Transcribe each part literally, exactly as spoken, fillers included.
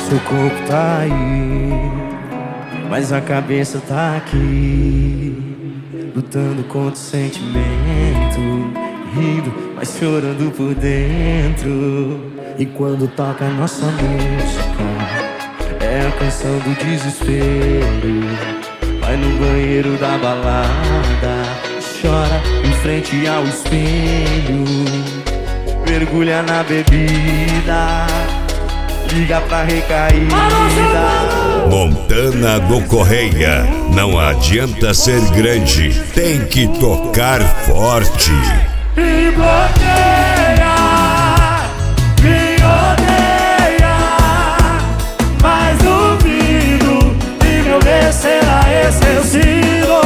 Seu corpo tá aí, mas a cabeça tá aqui, lutando contra o sentimento, rindo, mas chorando por dentro. E quando toca a nossa música, é a canção do desespero. Vai no banheiro da balada, chora em frente ao espelho, mergulha na bebida, liga pra recaída. Montana do Correia, não adianta ser grande, tem que tocar forte. Me bloqueia, me odeia, mas duvido que meu bem será esquecido.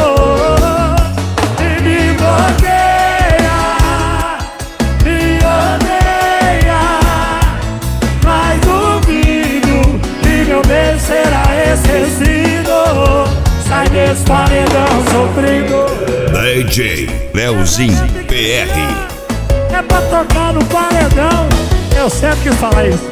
E me bloqueia, me odeia, mas duvido que meu bem será esquecido. Sai desse paredão sofrido. D J Leozinho P R. É pra tocar no paredão. Eu sempre quis falar isso.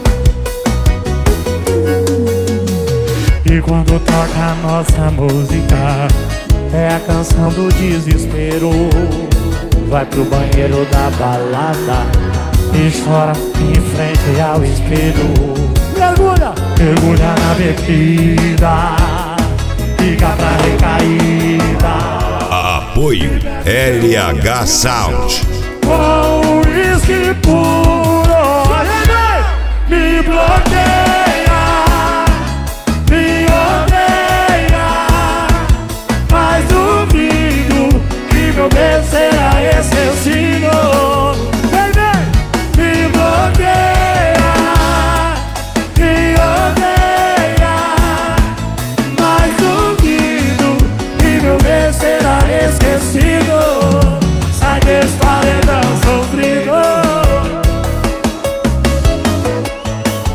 E quando toca a nossa música, é a canção do desespero. Vai pro banheiro da balada e chora em frente ao espelho. Mergulha, mergulha na bebida, fica pra recaída. Apoio L H Sound. Com uísque puro, me bloqueia, me odeia, mas duvido que meu bem será esquecido. Vem, vem, me bloqueia, me odeia, mas duvido que meu bem será esquecido. Sai desse paredão sofrido.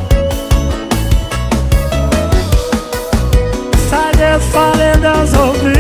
Sai desse paredão sofrido.